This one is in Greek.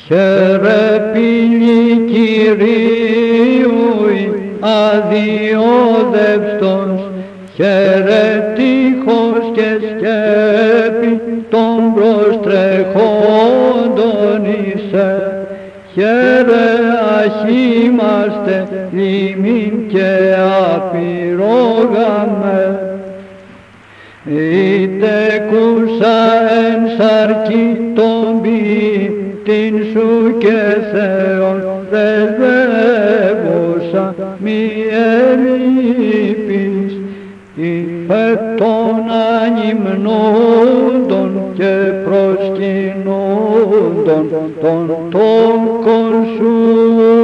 Χαίρε πύλη Κυρίου αδιόδευστος, χαίρε τείχος και σκέπη των προστρεχόντων εισέ. Χαίρε αχήμαστε λιμήν και απειρόγαμε. Είτε κούσα εν σαρκή τον ποιητήν σου και Θεόν πρεσβεύουσα μη ελείπεις, υπέρ των ανυμνούντων και προσκυνούντων των τόκων σου.